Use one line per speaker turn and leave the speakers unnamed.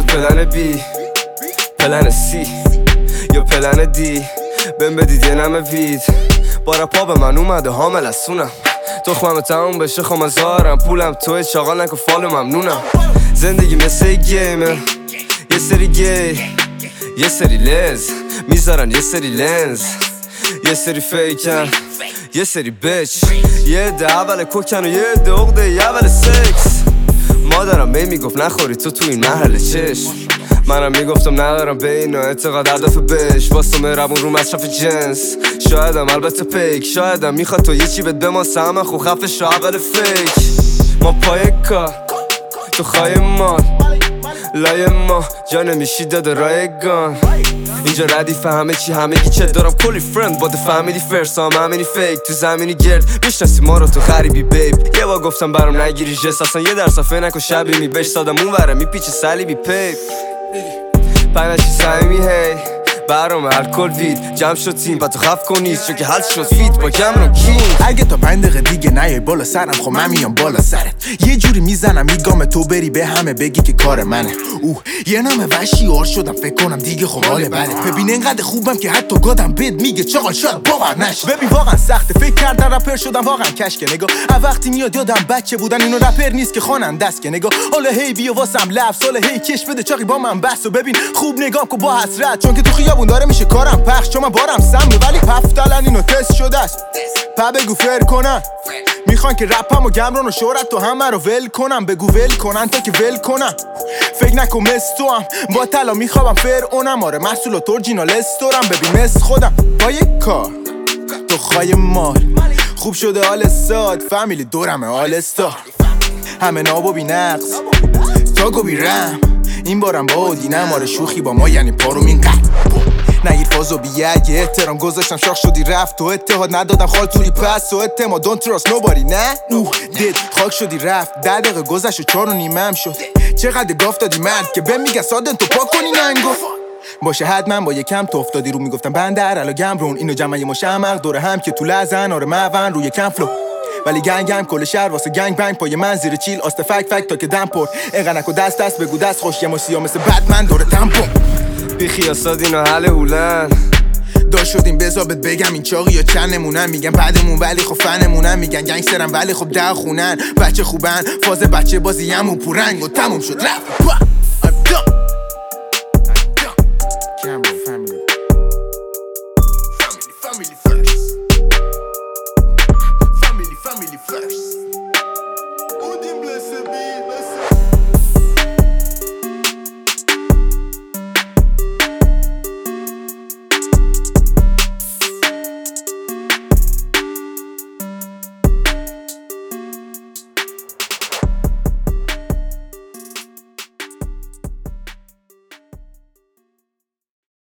پلن بی، پلن سی یا پلن دی، بهم بدید یه نمه وید. با رپا به من اومده حامل از سونم، تخمم تموم بشه خواهم زارم، پولم توی چاقال نکن فالو ممنونم. زندگی مثل یه گیمه، یه سری گی یه سری لز میذارن، یه سری لنز، یه سری فیکن، یه سری بچ، یه عده اول کوکن و یه عده عقده اول سکس. مادرم میگفت نخوری تو این محل چشم، منم میگفتم ندارم به اینا اعتقاد هدف بهش، واسه مهربون رو مصرف جنس. شایدم البته پیک، شایدم میخواد تو یه چی بهت بماسه، همه خو خفه شو اول فیک. ما پای کار تو خواهی مال لای ما جا نمیشی داده رایگان. اینجا ردیف همه چی همگی چه دارم کلی فرند با ده فامیلی فرست، هم همینی فیک تو زمینی گرد میشناسی ما رو تو غریبی بیب. یه بار گفتم برام نگیری جست، اصلا یه در صفحه نکن شبی میبش سادم اون وره میپیچه سلیبی پیپ. پنجی سعیمی هی برام الکل وید جمع شد تیم با تو خف کنید چون که حل شد فیت با کمرون کین.
اگه تا 5 دقیقه دیگه نیای بالا سرم خب من میام بالا سرت، یه جوری میزنم میگم تو بری به همه بگی که کار منه. یه نام وشیار شدم فکر کنم دیگه خب حال بله. ببین اینقدر خوبم که حتی گادم بد میگه چاقال شاید باور نشه. ببین واقعا سخته فکر کردن رپر شدم واقعا کشکه نگاه. وقتی میاد یادم بچه بودن اینو رپر نیست که خواننده است که نگاه. حالا هی بیا واسم لفظ، حالا هی کش بده چاقی با من بس و ببین خوب نگام کو با حسرت، چون که تو خیابون داره میشه کارم پخش، چون من بارم سمه ولی پفتلن اینو تست شده است. بگو فر کنن میخوان که رپم و گمرون و شهرت تو همه رو ول کنم، بگو ول کنن تا که ول کنم. فکر نکن مس تو هم با طلا میخوابم فر اونم، آره محصول و تورجینال استورم. ببین مس خودم با یک کار تو خواهی مال خوب شده حال ساد، فامیلی دورمه حال استار، همه نابو بی نقص تاگو بی رم. این بارم با دینم آره شوخی با ما یعنی پارو این قد نگیر فازو بیگه احترام گذاشتم شاخ شدی رفت تو اتحاد ندادم خال توری پس و اعتماد don't trust nobody نه دید خاک شدی رفت 10 دقیقه گذشت و 4 و نیمم شد. چقدر گاف دادی مرد که بهم میگه سادن تو پاک کنی ننگو باشه حتما با یکم تو افتادی رو میگفتم بندر الا گمرون اینو جمعه مشمق دوره هم که تو لزن آره مون روی کم فلو ولی گنگم کل شهر واسه گنگ بنگ پای من زیر چیل آست فک فک تا که دم پر اینقدر نکو دست بگو دست خوش یه ماسیا مثل بتمن دوره تمپو
بی خیاستاد اینا حل هولن
داشت شدیم بذار بهت بگم این چاقی یا چند نمونن، میگن بعدمون ولی خب فنمونن، میگن گنگسترن ولی خب در خونن، بچه خوبن فاز بچه بازی همون پورنگ و تموم شد رفت. Family first.